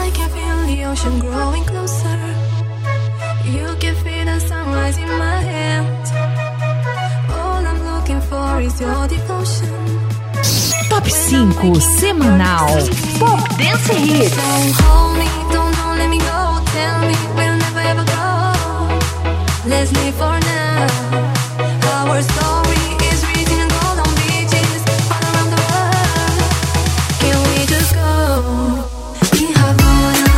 I can feel the ocean growing closer. You can feel the sunrise in my hands. All I'm looking for is your devotion. Top 5 semanal Pop Dance Hits. Don't hold me, don't let me go. Tell me we'll never ever go. Let's live for now. Our story is written in golden beaches all around the world. Can we just go? In Havana.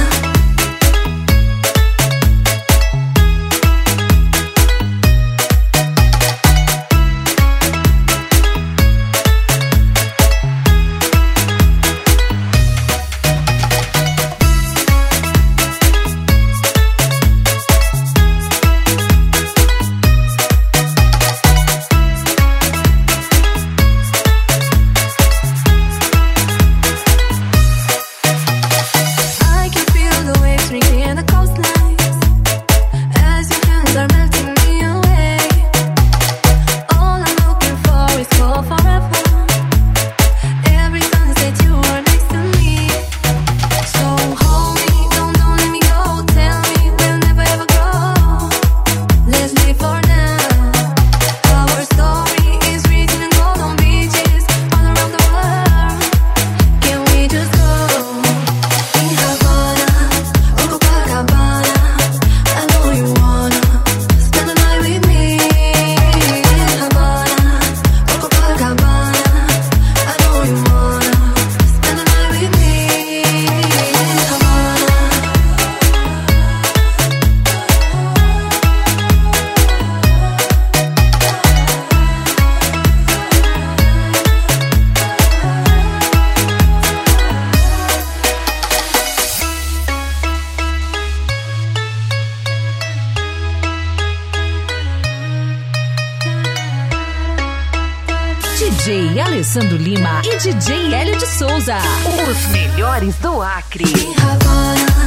DJ Alessandro Lima e DJ Hélio de Souza, os melhores do Acre. In Havana.